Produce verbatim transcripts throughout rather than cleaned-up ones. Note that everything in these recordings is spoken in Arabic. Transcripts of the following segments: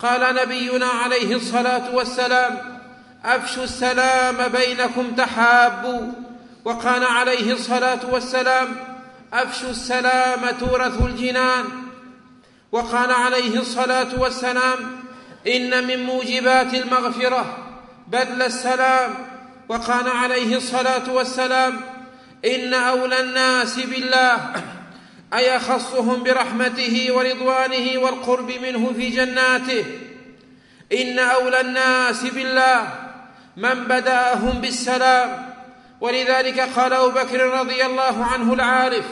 قال نبينا عليه الصلاة والسلام: أفشوا السلام بينكم تحابوا. وقال عليه الصلاة والسلام: أفشوا السلام تورثوا الجنان. وقال عليه الصلاة والسلام: إن من موجبات المغفرة بذل السلام. وقال عليه الصلاة والسلام: إن أولى الناس بالله أي أخصهم برحمته ورضوانه والقرب منه في جناته. إن أولى الناس بالله من بدأهم بالسلام. ولذلك قال أبو بكر رضي الله عنه العارف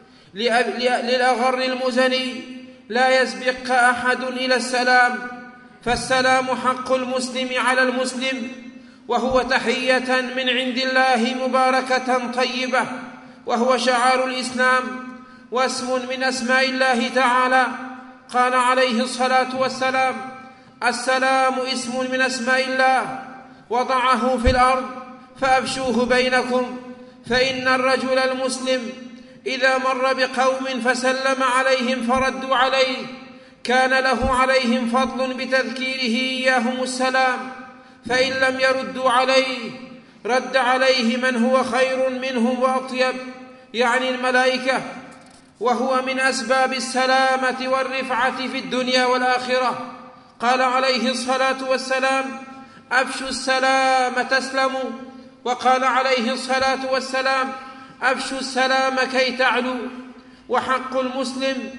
للأغر المزني: لا يسبق أحد إلى السلام، فالسلام حق المسلم على المسلم، وهو تحية من عند الله مباركة طيبة، وهو شعار الإسلام واسم من أسماء الله تعالى. قال عليه الصلاة والسلام: السلام اسم من أسماء الله وضعه في الأرض فأفشوه بينكم، فإن الرجل المسلم إذا مر بقوم فسلم عليهم فردوا عليه كان له عليهم فضل بتذكيره إياهم السلام، فإن لم يردوا عليه رد عليه من هو خير منهم وأطيب، يعني الملائكة، وهو من أسباب السلامة والرفعة في الدنيا والآخرة. قال عليه الصلاة والسلام: أفشوا السلام تسلموا. وقال عليه الصلاة والسلام: أفشوا السلام كي تعلوا. وحق المسلم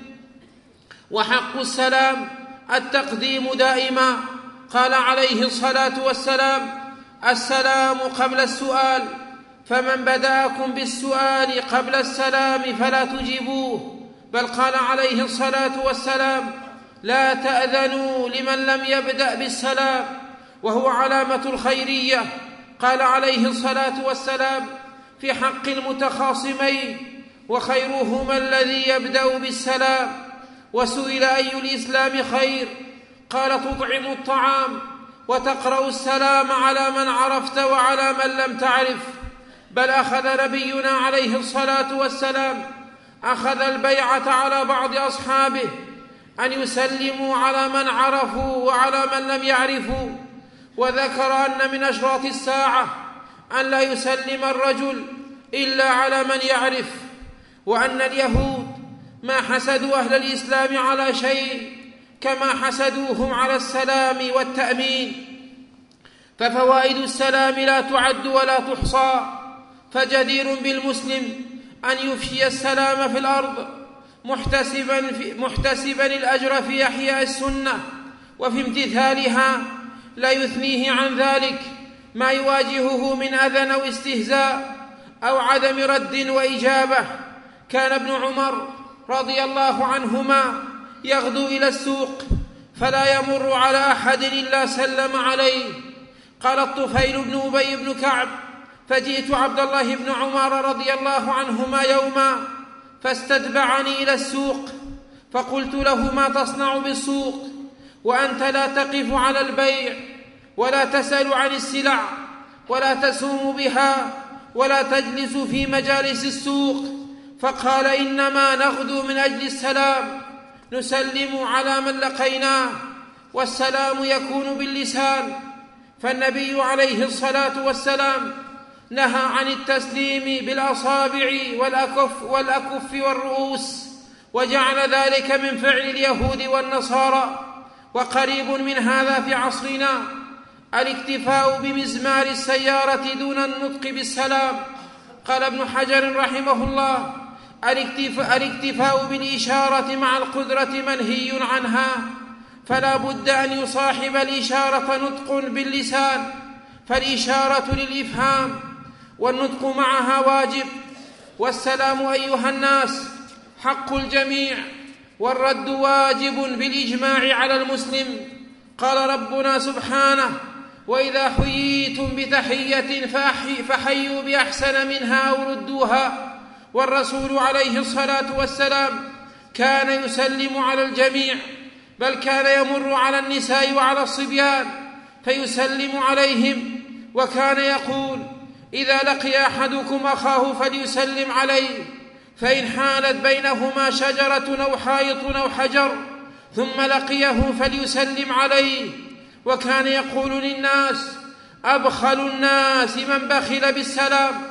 وحق السلام التقديم دائما. قال عليه الصلاة والسلام: السلام قبل السؤال، فمن بدأكم بالسؤال قبل السلام فلا تجيبوه. بل قال عليه الصلاة والسلام: لا تأذنوا لمن لم يبدأ بالسلام، وهو علامة الخيرية. قال عليه الصلاة والسلام في حق المتخاصمين: وخيرهما الذي يبدأ بالسلام. وسئل: أي الإسلام خير؟ قال: تطعم الطعام وتقرأ السلام على من عرفت وعلى من لم تعرف. بل أخذ نبينا عليه الصلاة والسلام أخذ البيعة على بعض أصحابه أن يسلموا على من عرفوا وعلى من لم يعرفوا. وذكر أن من أشراط الساعة أن لا يسلم الرجل إلا على من يعرف، وأن اليهود ما حسدوا أهل الإسلام على شيء كما حسدوهم على السلام والتأمين. ففوائد السلام لا تعد ولا تحصى، فجدير بالمسلم أن يفشي السلام في الأرض محتسبا, في محتسبا الأجر في إحياء السنة وفي امتثالها، لا يثنيه عن ذلك ما يواجهه من أذى أو استهزاء أو عدم رد وإجابة. كان ابن عمر رضي الله عنهما يغدو إلى السوق فلا يمر على أحد إلا سلم عليه. قال الطفيل بن أبي بن كعب: فجئت عبد الله بن عمر رضي الله عنهما يوما فاستتبعني إلى السوق، فقلت له: ما تصنع بالسوق وأنت لا تقف على البيع ولا تسأل عن السلع ولا تسوم بها ولا تجلس في مجالس السوق؟ فقال: إنما نغدو من أجل السلام، نسلم على من لقيناه، والسلام يكون باللسان. فالنبي عليه الصلاة والسلام نهى عن التسليم بالأصابع والأكف, والأكف والرؤوس، وجعل ذلك من فعل اليهود والنصارى. وقريب من هذا في عصرنا الاكتفاء بمزمار السيارة دون النطق بالسلام. قال ابن حجر رحمه الله: الاكتفاء, الاكتفاء بالإشارة مع القدرة منهي عنها، فلا بد أن يصاحب الإشارة نطق باللسان، فالإشارة للإفهام والنطق معها واجب. والسلام أيها الناس حق الجميع، والرد واجب بالإجماع على المسلم. قال ربنا سبحانه: وإذا حييتم بتحية فحيوا بأحسن منها أو ردوها. والرسول عليه الصلاة والسلام كان يسلم على الجميع، بل كان يمر على النساء وعلى الصبيان فيسلم عليهم، وكان يقول: إذا لقي أحدكم أخاه فليسلم عليه، فإن حالت بينهما شجرة أو حائط أو حجر ثم لقيه فليسلم عليه، وكان يقول للناس: أبخل الناس من بخل بالسلام.